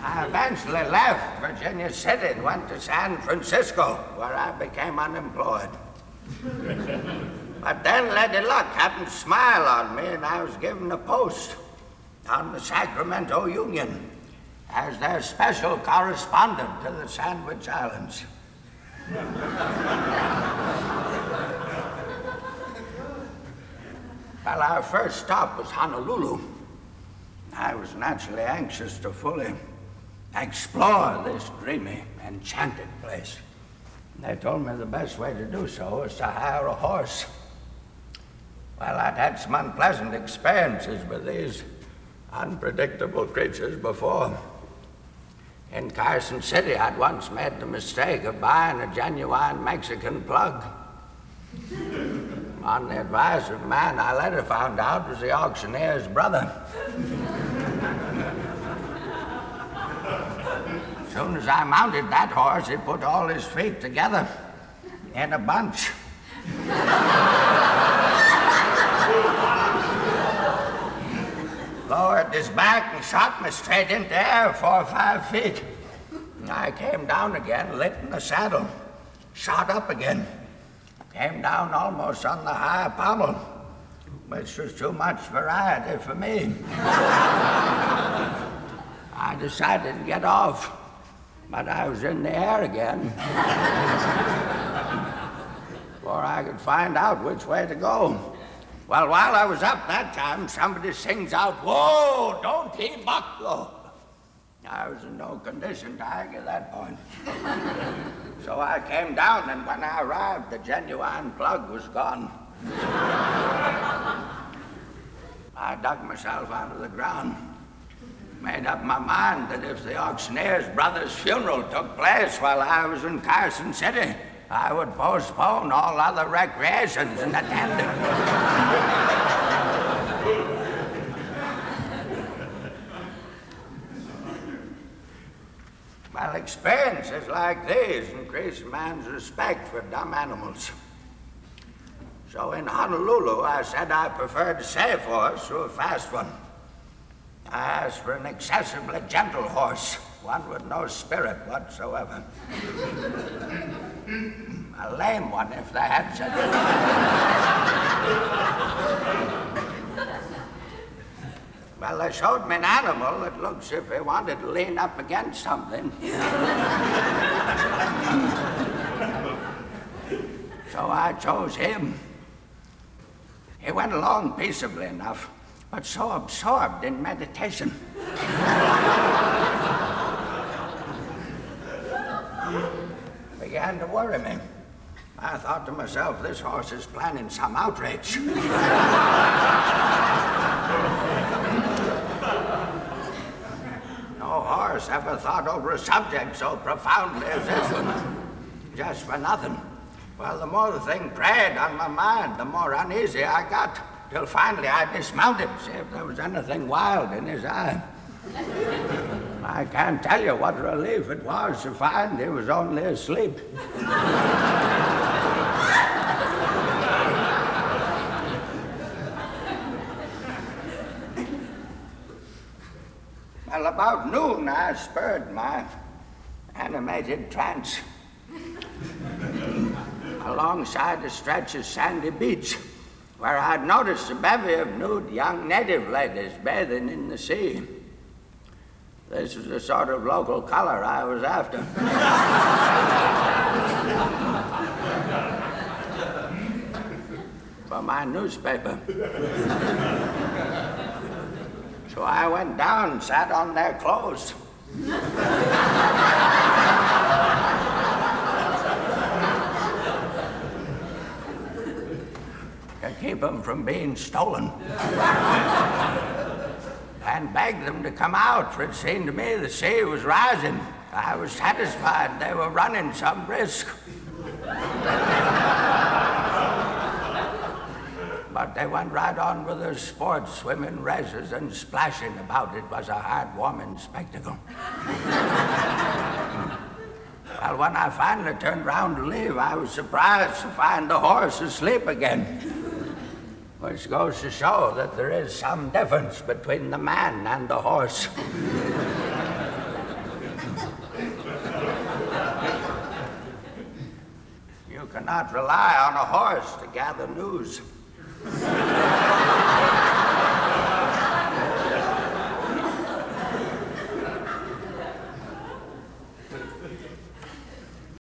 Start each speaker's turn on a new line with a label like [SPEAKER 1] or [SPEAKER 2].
[SPEAKER 1] I eventually left Virginia City and went to San Francisco, where I became unemployed. But then Lady Luck happened to smile on me, and I was given a post on the Sacramento Union as their special correspondent to the Sandwich Islands. Well, our first stop was Honolulu. I was naturally anxious to fully explore this dreamy, enchanted place. They told me the best way to do so was to hire a horse. Well, I'd had some unpleasant experiences with these unpredictable creatures before. In Carson City, I'd once made the mistake of buying a genuine Mexican plug. On the advice of a man I later found out was the auctioneer's brother. As soon as I mounted that horse, he put all his feet together in a bunch. Lowered his back and shot me straight into air 4 or 5 feet. I came down again, lit in the saddle, shot up again, came down almost on the high pommel, which was too much variety for me. I decided to get off, but I was in the air again before I could find out which way to go. Well, while I was up that time, somebody sings out, "Whoa, don't he buckle?" I was in no condition to argue that point. So I came down, and when I arrived, the genuine plug was gone. I dug myself out of the ground, made up my mind that if the auctioneer's brother's funeral took place while I was in Carson City, I would postpone all other recreations and attend it. Well, experiences like these increase a man's respect for dumb animals. So in Honolulu, I said I preferred a safe horse to a fast one. I asked for an excessively gentle horse, one with no spirit whatsoever. A lame one, if they had such a Well, they showed me an animal that looks as if he wanted to lean up against something. So I chose him. He went along peaceably enough, but so absorbed in meditation. Began to worry me. I thought to myself, this horse is planning some outrage. No horse ever thought over a subject so profoundly as this one. Just for nothing. Well, the more the thing preyed on my mind, the more uneasy I got, till finally I dismounted to see if there was anything wild in his eye. I can't tell you what relief it was to find he was only asleep. Well, about noon, I spurred my animated trance alongside a stretch of sandy beach where I'd noticed a bevy of nude young native ladies bathing in the sea. This was the sort of local color I was after. For my newspaper. So I went down and sat on their clothes. To keep them from being stolen. And begged them to come out, for it seemed to me the sea was rising. I was satisfied they were running some risk. But they went right on with their sports, swimming races and splashing about. It was a heartwarming spectacle. Well, when I finally turned round to leave, I was surprised to find the horse asleep again. Which goes to show that there is some difference between the man and the horse. cannot rely on a horse to gather news.